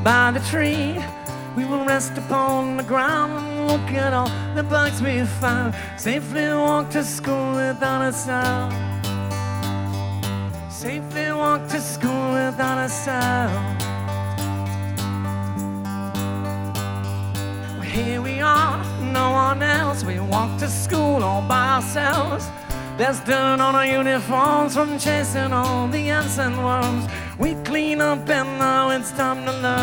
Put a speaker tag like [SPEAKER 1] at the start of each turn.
[SPEAKER 1] by the tree. We will rest upon the ground and look at all the bugs we found. Safely walk to school without a sound. Safely walk to school without a sound. Well, here we are, no one else. We walk to school all by ourselves. There's dirt on our uniforms from chasing all the ants and worms. We clean up and now it's time to learn.